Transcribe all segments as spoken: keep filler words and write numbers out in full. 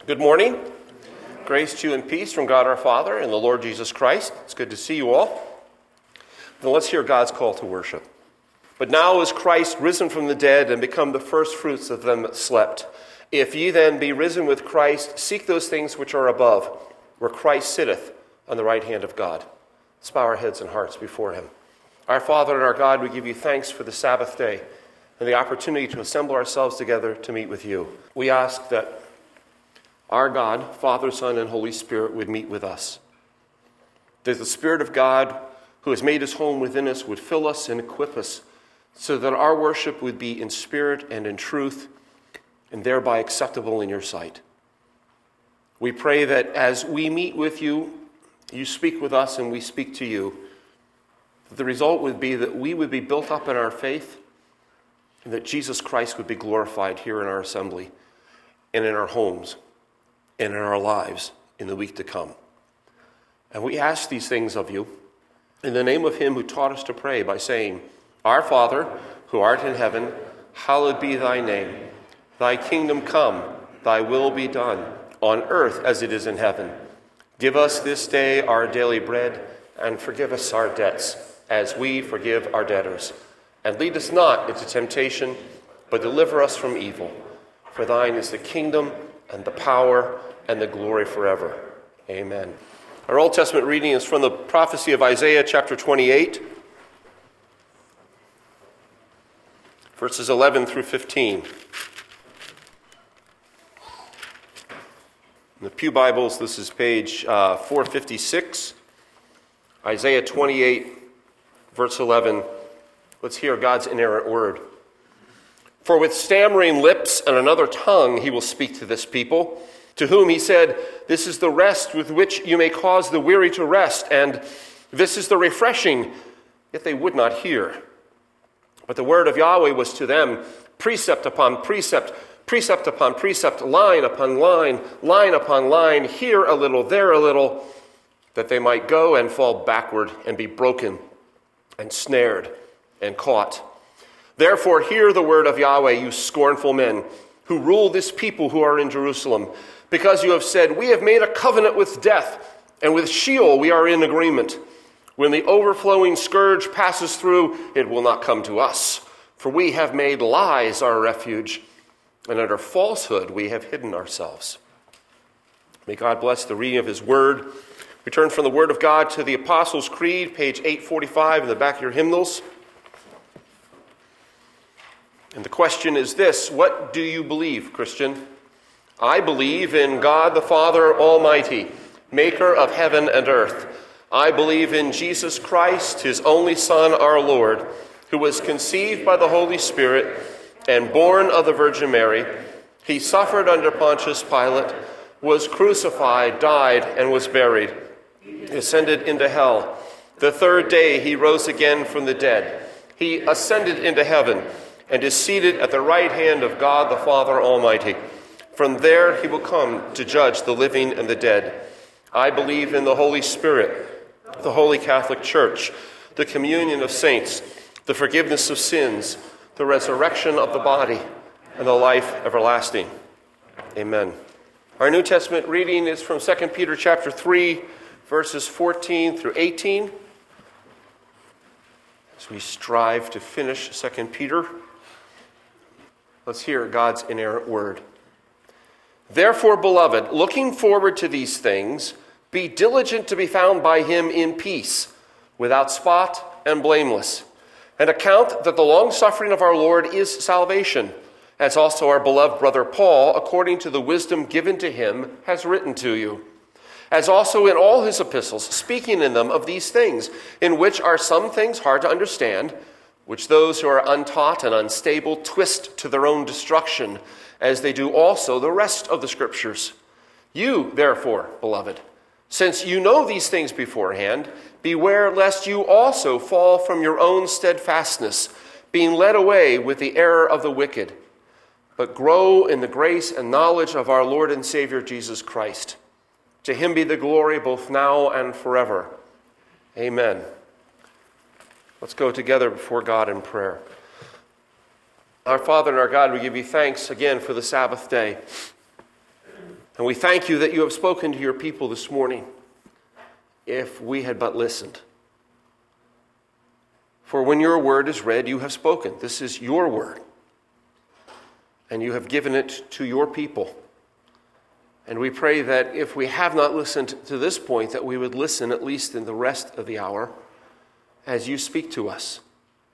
Good morning. Grace to you and peace from God our Father and the Lord Jesus Christ. It's good to see you all. Now let's hear God's call to worship. But now is Christ risen from the dead and become the first fruits of them that slept. If ye then be risen with Christ, seek those things which are above, where Christ sitteth on the right hand of God. Let's bow our heads and hearts before him. Our Father and our God, we give you thanks for the Sabbath day and the opportunity to assemble ourselves together to meet with you. We ask that our God, Father, Son, and Holy Spirit would meet with us. That the Spirit of God, who has made his home within us, would fill us and equip us so that our worship would be in spirit and in truth and thereby acceptable in your sight. We pray that as we meet with you, you speak with us and we speak to you. That the result would be that we would be built up in our faith and that Jesus Christ would be glorified here in our assembly and in our homes and in our lives in the week to come. And we ask these things of you in the name of him who taught us to pray by saying, Our Father, who art in heaven, hallowed be thy name. Thy kingdom come, thy will be done, on earth as it is in heaven. Give us this day our daily bread, and forgive us our debts, as we forgive our debtors. And lead us not into temptation, but deliver us from evil. For thine is the kingdom, and the power, and the glory forever. Amen. Our Old Testament reading is from the prophecy of Isaiah chapter twenty-eight, verses eleven through fifteen. In the Pew Bibles, this is page uh, four fifty-six. Isaiah twenty-eight, verse eleven. Let's hear God's inerrant word. For with stammering lips and another tongue he will speak to this people, to whom he said, This is the rest with which you may cause the weary to rest, and this is the refreshing, yet they would not hear. But the word of Yahweh was to them precept upon precept, precept upon precept, line upon line, line upon line, here a little, there a little, that they might go and fall backward and be broken and snared and caught. Therefore hear the word of Yahweh, you scornful men, who rule this people who are in Jerusalem, because you have said, We have made a covenant with death, and with Sheol we are in agreement. When the overflowing scourge passes through, it will not come to us, for we have made lies our refuge, and under falsehood we have hidden ourselves. May God bless the reading of his word. We turn from the word of God to the Apostles' Creed, page eight forty-five in the back of your hymnals. And the question is this: what do you believe, Christian? I believe in God the Father Almighty, maker of heaven and earth. I believe in Jesus Christ, his only Son, our Lord, who was conceived by the Holy Spirit and born of the Virgin Mary. He suffered under Pontius Pilate, was crucified, died, and was buried. He ascended into hell. The third day he rose again from the dead. He ascended into heaven and is seated at the right hand of God the Father Almighty. From there he will come to judge the living and the dead. I believe in the Holy Spirit, the Holy Catholic Church, the communion of saints, the forgiveness of sins, the resurrection of the body, and the life everlasting. Amen. Our New Testament reading is from Second Peter chapter three, verses fourteen through eighteen. As we strive to finish Second Peter, let's hear God's inerrant word. Therefore, beloved, looking forward to these things, be diligent to be found by him in peace, without spot and blameless, and account that the long-suffering of our Lord is salvation, as also our beloved brother Paul, according to the wisdom given to him, has written to you, as also in all his epistles, speaking in them of these things, in which are some things hard to understand, which those who are untaught and unstable twist to their own destruction, as they do also the rest of the Scriptures. You, therefore, beloved, since you know these things beforehand, beware lest you also fall from your own steadfastness, being led away with the error of the wicked, but grow in the grace and knowledge of our Lord and Savior Jesus Christ. To him be the glory both now and forever. Amen. Let's go together before God in prayer. Our Father and our God, we give you thanks again for the Sabbath day. And we thank you that you have spoken to your people this morning, if we had but listened. For when your word is read, you have spoken. This is your word. And you have given it to your people. And we pray that if we have not listened to this point, that we would listen at least in the rest of the hour as you speak to us.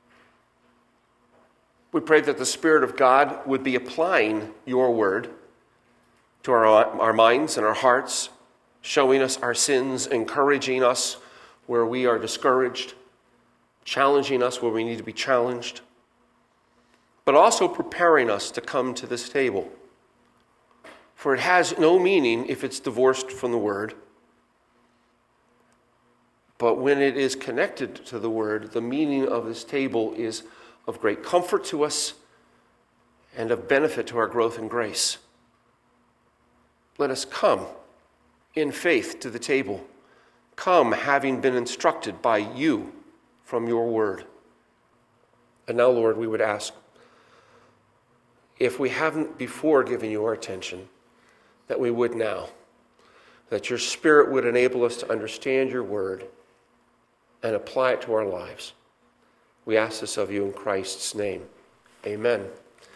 We pray that the Spirit of God would be applying your word to our, our minds and our hearts, showing us our sins, encouraging us where we are discouraged, challenging us where we need to be challenged, but also preparing us to come to this table. For it has no meaning if it's divorced from the Word. But when it is connected to the Word, the meaning of this table is of great comfort to us and of benefit to our growth in grace. Let us come in faith to the table. Come having been instructed by you from your word. And now, Lord, we would ask, if we haven't before given you our attention, that we would now, that your Spirit would enable us to understand your word and apply it to our lives. We ask this of you in Christ's name. Amen.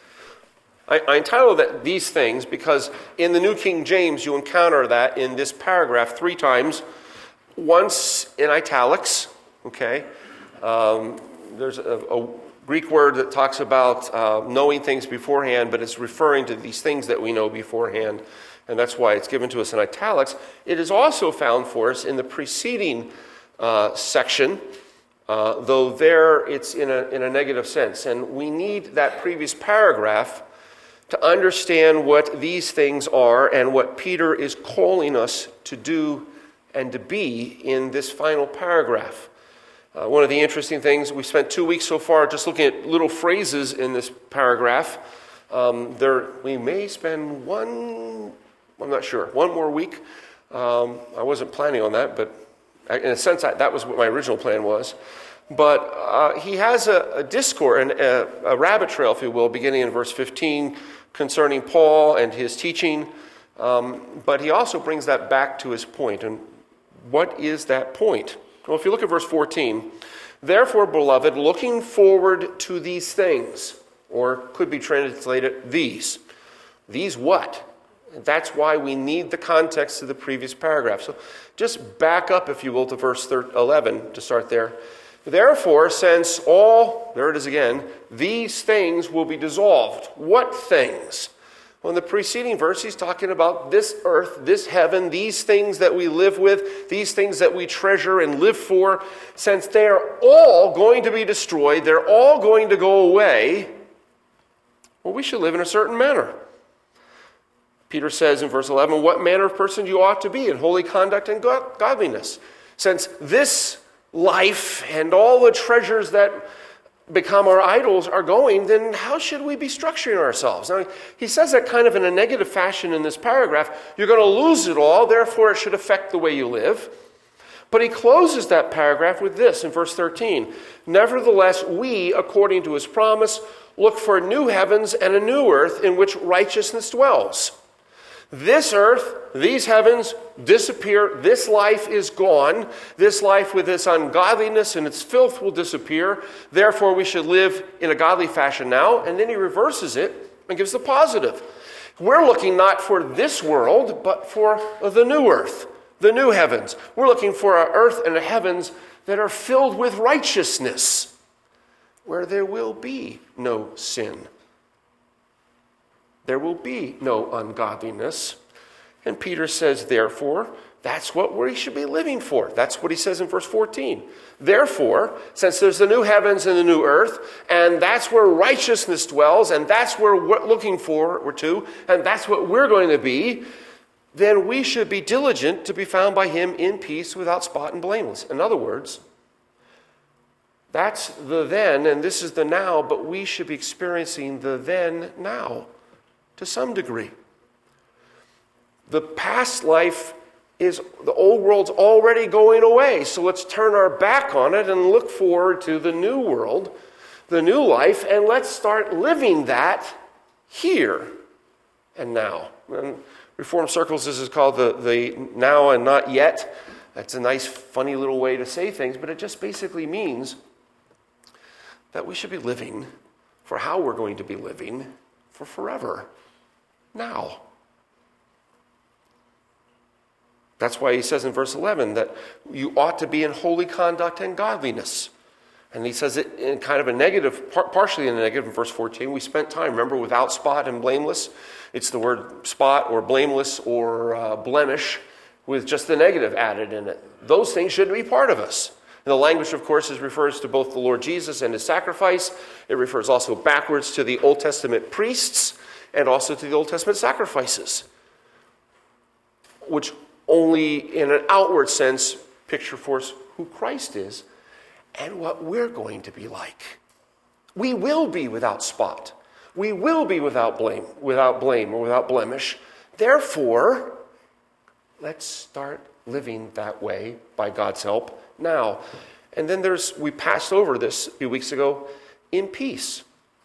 I, I entitled that these things because in the New King James you encounter that in this paragraph three times, once in italics, okay? Um, there's a, a Greek word that talks about uh, knowing things beforehand, but it's referring to these things that we know beforehand, and that's why it's given to us in italics. It is also found for us in the preceding uh, section, uh, though there it's in a, in a negative sense. And we need that previous paragraph to understand what these things are and what Peter is calling us to do and to be in this final paragraph. Uh, one of the interesting things, we spent two weeks so far just looking at little phrases in this paragraph. Um, there, we may spend one, I'm not sure, one more week. Um, I wasn't planning on that, but in a sense, I, that was what my original plan was. But uh, he has a, a discourse, an, a, a rabbit trail, if you will, beginning in verse fifteen, concerning Paul and his teaching. Um, but he also brings that back to his point. And what is that point? Well, if you look at verse fourteen, therefore, beloved, looking forward to these things, or could be translated these. These what? That's why we need the context of the previous paragraph. So just back up, if you will, to verse eleven to start there. Therefore, since all, there it is again, these things will be dissolved. What things? Well, in the preceding verse, he's talking about this earth, this heaven, these things that we live with, these things that we treasure and live for. Since they are all going to be destroyed, they're all going to go away, well, we should live in a certain manner. Peter says in verse eleven, what manner of person you ought to be in holy conduct and godliness. Since this life and all the treasures that become our idols are going, then how should we be structuring ourselves? Now, he says that kind of in a negative fashion in this paragraph. You're going to lose it all, therefore it should affect the way you live. But he closes that paragraph with this in verse thirteen. Nevertheless, we, according to his promise, look for new heavens and a new earth in which righteousness dwells. This earth, these heavens disappear. This life is gone. This life with its ungodliness and its filth will disappear. Therefore, we should live in a godly fashion now. And then he reverses it and gives the positive. We're looking not for this world, but for the new earth, the new heavens. We're looking for an earth and a heavens that are filled with righteousness, where there will be no sin. There will be no ungodliness. And Peter says, therefore, that's what we should be living for. That's what he says in verse fourteen. Therefore, since there's the new heavens and the new earth, and that's where righteousness dwells, and that's where we're looking for, or to, and that's what we're going to be, then we should be diligent to be found by him in peace, without spot and blameless. In other words, that's the then, and this is the now, but we should be experiencing the then now. To some degree. The past life is, the old world's already going away, so let's turn our back on it and look forward to the new world, the new life, and let's start living that here and now. And Reformed circles, this is called the, the now and not yet. That's a nice, funny little way to say things, but it just basically means that we should be living for how we're going to be living for forever, now. That's why he says in verse eleven that you ought to be in holy conduct and godliness. And he says it in kind of a negative, par- partially in a negative in verse fourteen. We spent time, remember, without spot and blameless. It's the word spot or blameless or uh, blemish with just the negative added in it. Those things shouldn't be part of us. And the language, of course, is refers to both the Lord Jesus and his sacrifice. It refers also backwards to the Old Testament priests and also to the Old Testament sacrifices, which only in an outward sense picture for us who Christ is and what we're going to be like. We will be without spot. We will be without blame, without blame or without blemish. Therefore, let's start living that way by God's help now. And then there's, we passed over this a few weeks ago, in peace.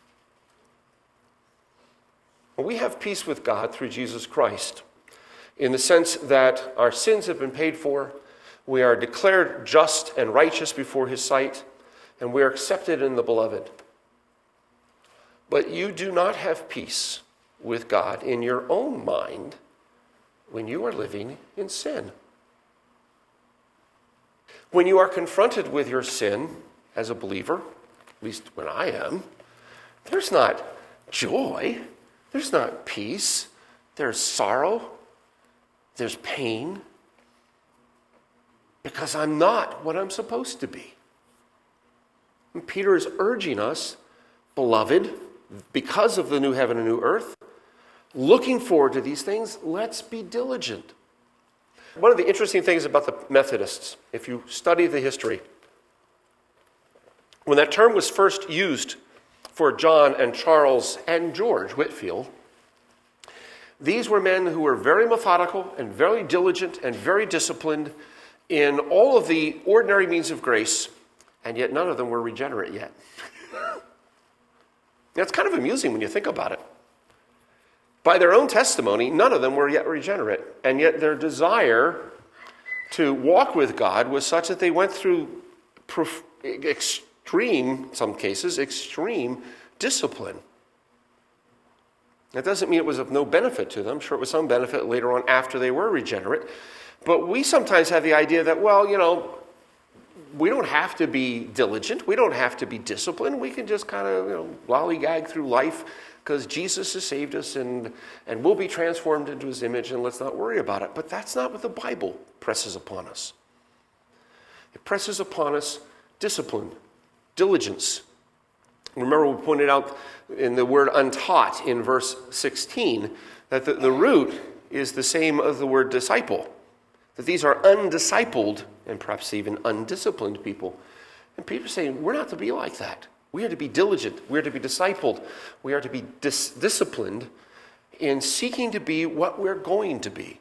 We have peace with God through Jesus Christ in the sense that our sins have been paid for, we are declared just and righteous before his sight, and we are accepted in the beloved. But you do not have peace with God in your own mind when you are living in sin. When you are confronted with your sin as a believer, at least when I am, there's not joy, there's not peace, there's sorrow, there's pain, because I'm not what I'm supposed to be. And Peter is urging us, beloved, because of the new heaven and new earth, looking forward to these things, let's be diligent. One of the interesting things about the Methodists, if you study the history, when that term was first used for John and Charles and George Whitefield, these were men who were very methodical and very diligent and very disciplined in all of the ordinary means of grace, and yet none of them were regenerate yet. That's kind of amusing when you think about it. By their own testimony, none of them were yet regenerate, and yet their desire to walk with God was such that they went through prof- extreme, in some cases, extreme discipline. That doesn't mean it was of no benefit to them. I'm sure it was some benefit later on after they were regenerate. But we sometimes have the idea that, well, you know, we don't have to be diligent. We don't have to be disciplined. We can just kind of, you know, lollygag through life because Jesus has saved us and, and we'll be transformed into his image and let's not worry about it. But that's not what the Bible presses upon us. It presses upon us discipline, diligence. Remember, we pointed out in the word untaught in verse sixteen that the, the root is the same as the word disciple. That these are undiscipled and perhaps even undisciplined people. And Peter's saying, we're not to be like that. We are to be diligent. We are to be discipled. We are to be dis- disciplined in seeking to be what we're going to be.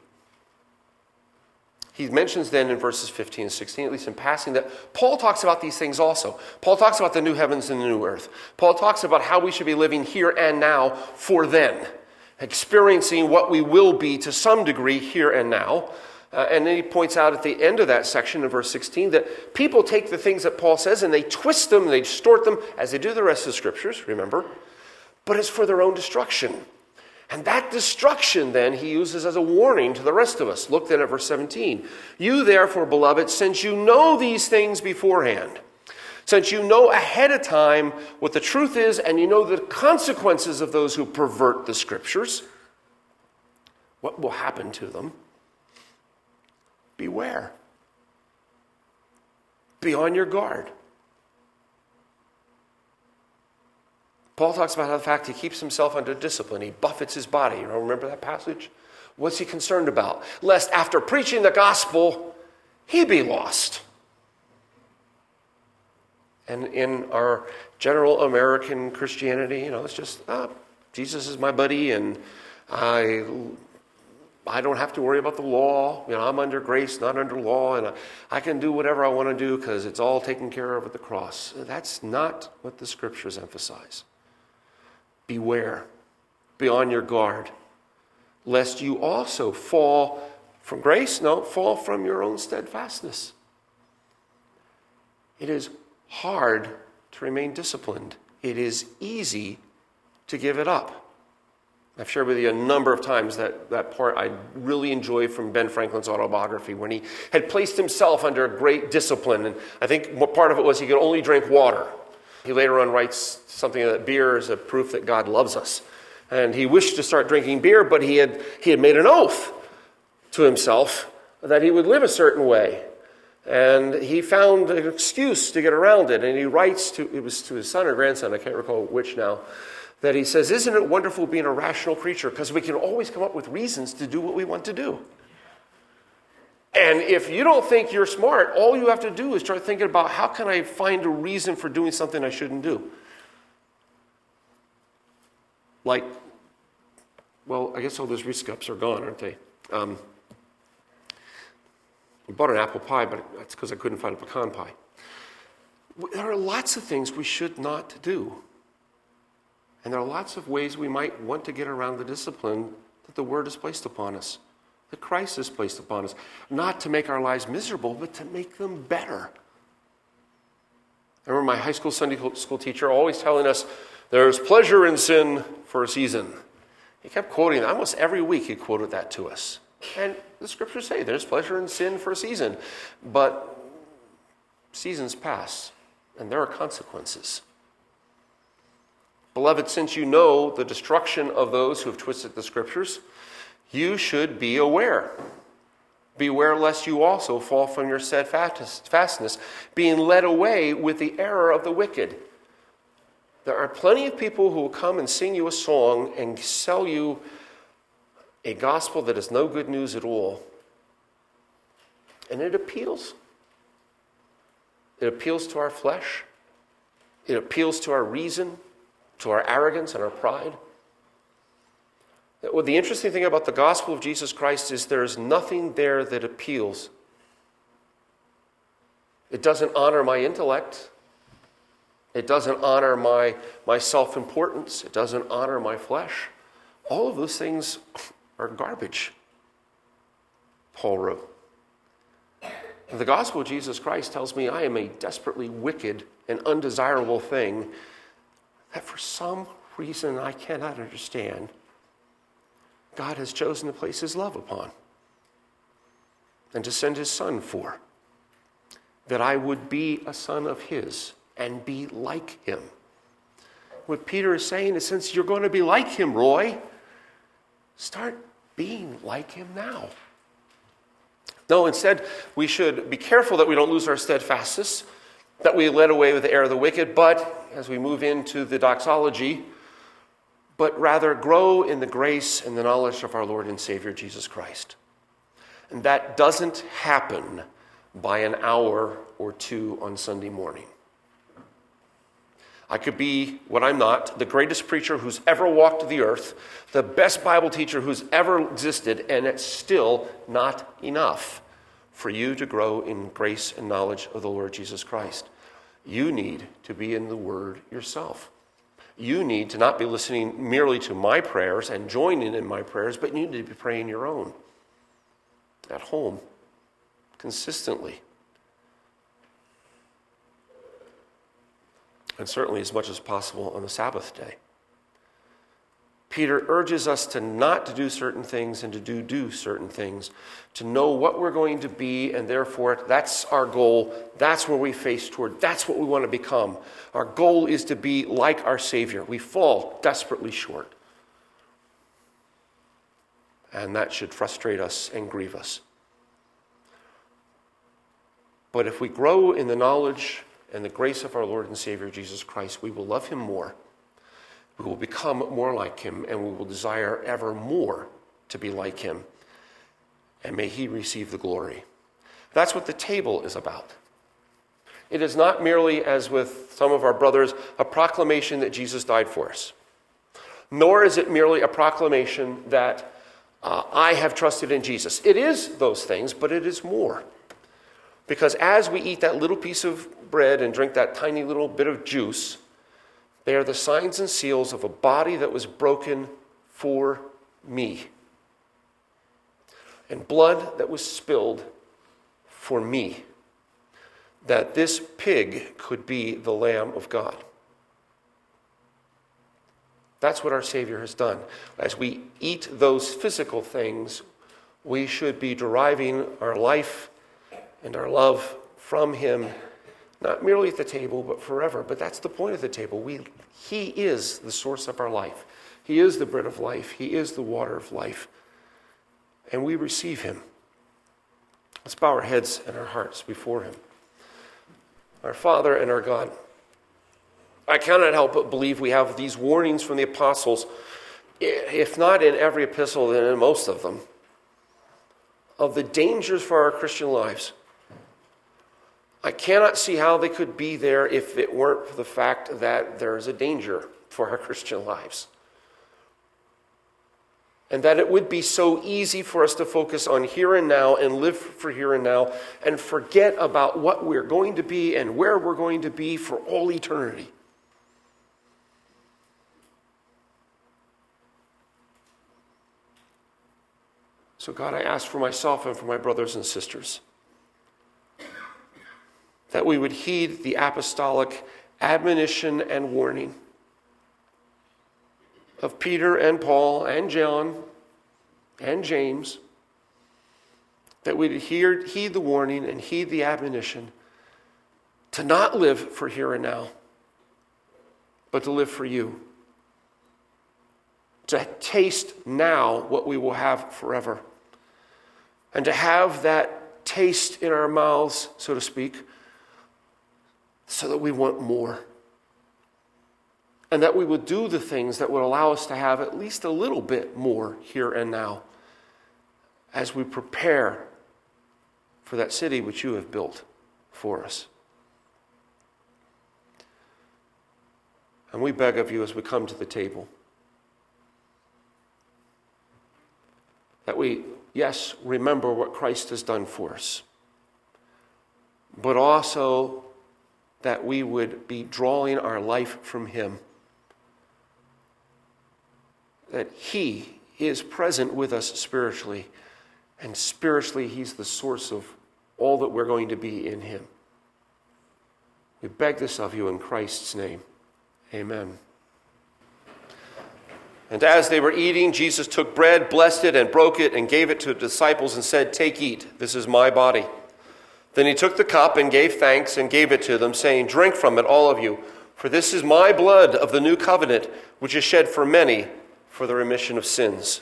He mentions then in verses fifteen and sixteen, at least in passing, that Paul talks about these things also. Paul talks about the new heavens and the new earth. Paul talks about how we should be living here and now for then, experiencing what we will be to some degree here and now. Uh, and then he points out at the end of that section in verse sixteen that people take the things that Paul says and they twist them, they distort them, as they do the rest of the scriptures, remember. But it's for their own destruction. And that destruction then he uses as a warning to the rest of us. Look then at verse seventeen. You therefore, beloved, since you know these things beforehand, since you know ahead of time what the truth is and you know the consequences of those who pervert the scriptures, what will happen to them? Beware. Be on your guard. Paul talks about how the fact he keeps himself under discipline. He buffets his body. You know, remember that passage? What's he concerned about? Lest after preaching the gospel, he be lost. And in our general American Christianity, you know, it's just, ah, Jesus is my buddy and I... I don't have to worry about the law. You know, I'm under grace, not under law, and I, I can do whatever I want to do because it's all taken care of at the cross. That's not what the scriptures emphasize. Beware. Be on your guard. lest you also fall from grace, no, fall from your own steadfastness. It is hard to remain disciplined. It is easy to give it up. I've shared with you a number of times that, that part I really enjoy from Ben Franklin's autobiography when he had placed himself under great discipline. And I think part of it was he could only drink water. He later on writes something that beer is a proof that God loves us. And he wished to start drinking beer, but he had, he had made an oath to himself that he would live a certain way. And he found an excuse to get around it. And he writes to, it was to his son or grandson, I can't recall which now, that he says, isn't it wonderful being a rational creature? Because we can always come up with reasons to do what we want to do. And if you don't think you're smart, all you have to do is start thinking about how can I find a reason for doing something I shouldn't do? Like, well, I guess all those Reese cups are gone, aren't they? Um, we bought an apple pie, but that's because I couldn't find a pecan pie. There are lots of things we should not do. And there are lots of ways we might want to get around the discipline that the Word has placed upon us, that Christ has placed upon us. Not to make our lives miserable, but to make them better. I remember my high school Sunday school teacher always telling us, there's pleasure in sin for a season. He kept quoting that. Almost every week he quoted that to us. And the scriptures say there's pleasure in sin for a season. But seasons pass, and there are consequences. Beloved, since you know the destruction of those who have twisted the scriptures, you should be aware. Beware lest you also fall from your steadfastness, being led away with the error of the wicked. There are plenty of people who will come and sing you a song and sell you a gospel that is no good news at all. And it appeals. It appeals to our flesh. It appeals to our reason, to our arrogance and our pride. Well, the interesting thing about the gospel of Jesus Christ is there is nothing there that appeals. It doesn't honor my intellect. It doesn't honor my, my self-importance. It doesn't honor my flesh. All of those things are garbage, Paul wrote. The gospel of Jesus Christ tells me I am a desperately wicked and undesirable thing that for some reason I cannot understand, God has chosen to place his love upon and to send his son for, that I would be a son of his and be like him. What Peter is saying is, since you're going to be like him, Roy, start being like him now. No, instead, we should be careful that we don't lose our steadfastness, that we led away with the error of the wicked, but as we move into the doxology, but rather grow in the grace and the knowledge of our Lord and Savior Jesus Christ. And that doesn't happen by an hour or two on Sunday morning. I could be what I'm not, the greatest preacher who's ever walked the earth, the best Bible teacher who's ever existed, and it's still not enough for you to grow in grace and knowledge of the Lord Jesus Christ. You need to be in the Word yourself. You need to not be listening merely to my prayers and joining in my prayers, but you need to be praying your own at home, consistently. And certainly as much as possible on the Sabbath day. Peter urges us to not to do certain things and to do do certain things, to know what we're going to be, and therefore that's our goal. That's where we face toward. That's what we want to become. Our goal is to be like our Savior. We fall desperately short. And that should frustrate us and grieve us. But if we grow in the knowledge and the grace of our Lord and Savior Jesus Christ, we will love him more. We will become more like him, and we will desire ever more to be like him. And may he receive the glory. That's what the table is about. It is not merely, as with some of our brothers, a proclamation that Jesus died for us. Nor is it merely a proclamation that uh, I have trusted in Jesus. It is those things, but it is more. Because as we eat that little piece of bread and drink that tiny little bit of juice, they are the signs and seals of a body that was broken for me. and blood that was spilled for me, that this pig could be the Lamb of God. That's what our Savior has done. As we eat those physical things, we should be deriving our life and our love from him, not merely at the table, but forever. But that's the point of the table. We, he is the source of our life. He is the bread of life. He is the water of life. And we receive him. Let's bow our heads and our hearts before him. Our Father and our God, I cannot help but believe we have these warnings from the apostles, if not in every epistle, then in most of them, of the dangers for our Christian lives. I cannot see how they could be there if it weren't for the fact that there is a danger for our Christian lives. And that it would be so easy for us to focus on here and now and live for here and now and forget about what we're going to be and where we're going to be for all eternity. So God, I ask for myself and for my brothers and sisters that we would heed the apostolic admonition and warning of Peter and Paul and John and James, that we'd hear, heed the warning and heed the admonition to not live for here and now, but to live for you. To taste now what we will have forever. And to have that taste in our mouths, so to speak, so that we want more. And that we would do the things that would allow us to have at least a little bit more here and now as we prepare for that city which you have built for us. And we beg of you as we come to the table that we, yes, remember what Christ has done for us, but also that we would be drawing our life from him. That he is present with us spiritually, and spiritually he's the source of all that we're going to be in him. We beg this of you in Christ's name. Amen. And as they were eating, Jesus took bread, blessed it, and broke it, and gave it to the disciples and said, "Take, eat, this is my body." Then he took the cup and gave thanks and gave it to them, saying, "Drink from it, all of you, for this is my blood of the new covenant, which is shed for many for the remission of sins."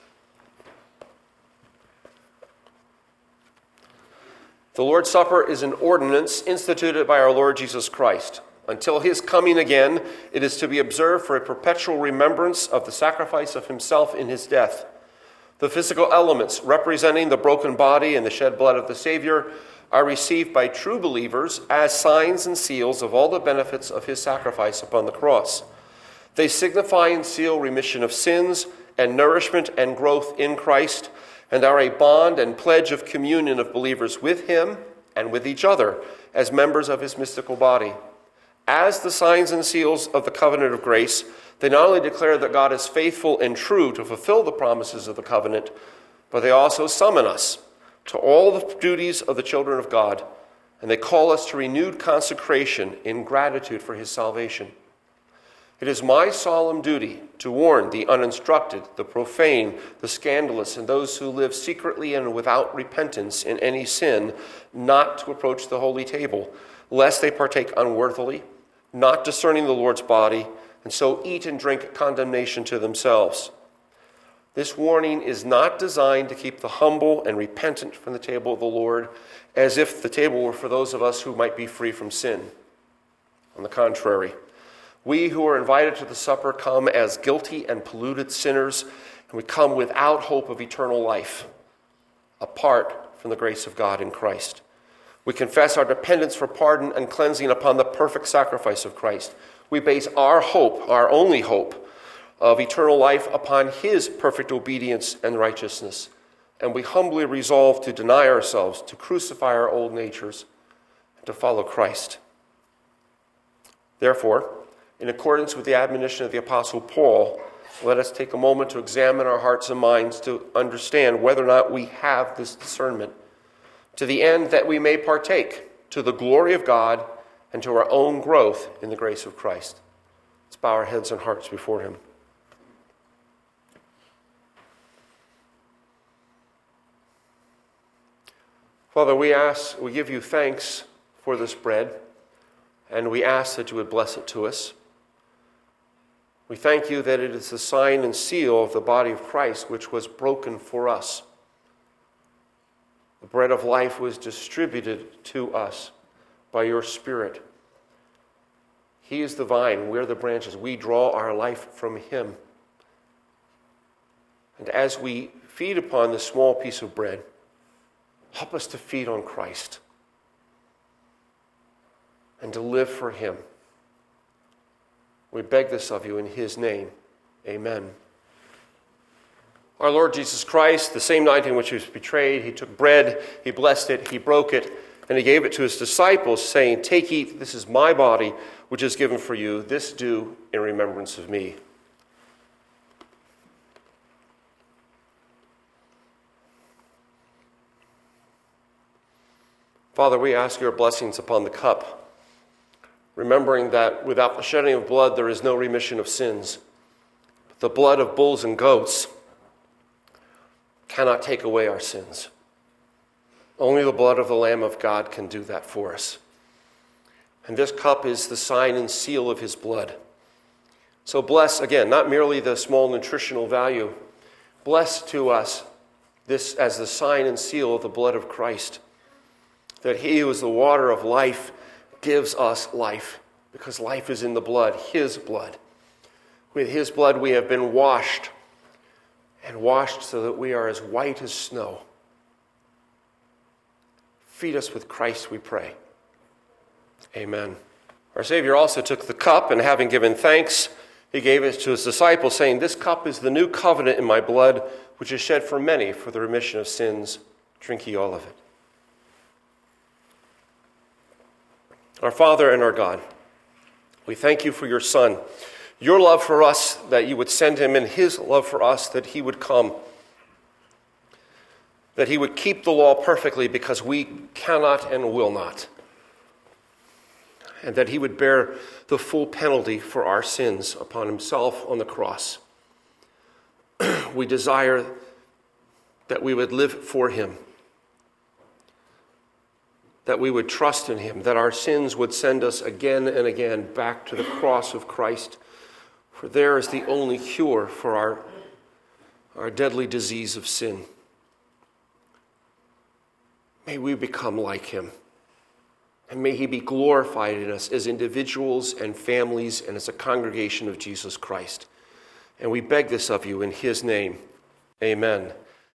The Lord's Supper is an ordinance instituted by our Lord Jesus Christ. Until his coming again, it is to be observed for a perpetual remembrance of the sacrifice of himself in his death. The physical elements representing the broken body and the shed blood of the Savior are received by true believers as signs and seals of all the benefits of his sacrifice upon the cross. They signify and seal remission of sins and nourishment and growth in Christ, and are a bond and pledge of communion of believers with him and with each other as members of his mystical body. As the signs and seals of the covenant of grace, they not only declare that God is faithful and true to fulfill the promises of the covenant, but they also summon us to all the duties of the children of God, and they call us to renewed consecration in gratitude for his salvation. It is my solemn duty to warn the uninstructed, the profane, the scandalous, and those who live secretly and without repentance in any sin, not to approach the holy table, lest they partake unworthily, not discerning the Lord's body, and so eat and drink condemnation to themselves. This warning is not designed to keep the humble and repentant from the table of the Lord, as if the table were for those of us who might be free from sin. On the contrary, we who are invited to the supper come as guilty and polluted sinners, and we come without hope of eternal life, apart from the grace of God in Christ. We confess our dependence for pardon and cleansing upon the perfect sacrifice of Christ. We base our hope, our only hope, of eternal life upon his perfect obedience and righteousness. And we humbly resolve to deny ourselves, to crucify our old natures, and to follow Christ. Therefore, in accordance with the admonition of the Apostle Paul, let us take a moment to examine our hearts and minds to understand whether or not we have this discernment, to the end that we may partake to the glory of God and to our own growth in the grace of Christ. Let's bow our heads and hearts before him. Father, we ask, we give you thanks for this bread, and we ask that you would bless it to us. We thank you that it is the sign and seal of the body of Christ, which was broken for us. The bread of life was distributed to us by your Spirit. He is the vine, we're the branches. We draw our life from him. And as we feed upon this small piece of bread, help us to feed on Christ and to live for him. We beg this of you in his name. Amen. Our Lord Jesus Christ, the same night in which he was betrayed, he took bread, he blessed it, he broke it, and he gave it to his disciples, saying, "Take, eat, this is my body, which is given for you. This do in remembrance of me." Father, we ask your blessings upon the cup, remembering that without the shedding of blood, there is no remission of sins. But the blood of bulls and goats cannot take away our sins. Only the blood of the Lamb of God can do that for us. And this cup is the sign and seal of his blood. So bless, again, not merely the small nutritional value, bless to us this as the sign and seal of the blood of Christ, that he who is the water of life gives us life, because life is in the blood, his blood. With his blood we have been washed, and washed so that we are as white as snow. Feed us with Christ, we pray. Amen. Our Savior also took the cup, and having given thanks, he gave it to his disciples, saying, "This cup is the new covenant in my blood, which is shed for many for the remission of sins. Drink ye all of it." Our Father and our God, we thank you for your Son, your love for us, that you would send him, and his love for us, that he would come, that he would keep the law perfectly because we cannot and will not, and that he would bear the full penalty for our sins upon himself on the cross. We desire that we would live for him, that we would trust in him, that our sins would send us again and again back to the cross of Christ, for there is the only cure for our, our deadly disease of sin. May we become like him, and may he be glorified in us as individuals and families and as a congregation of Jesus Christ. And we beg this of you in his name. Amen.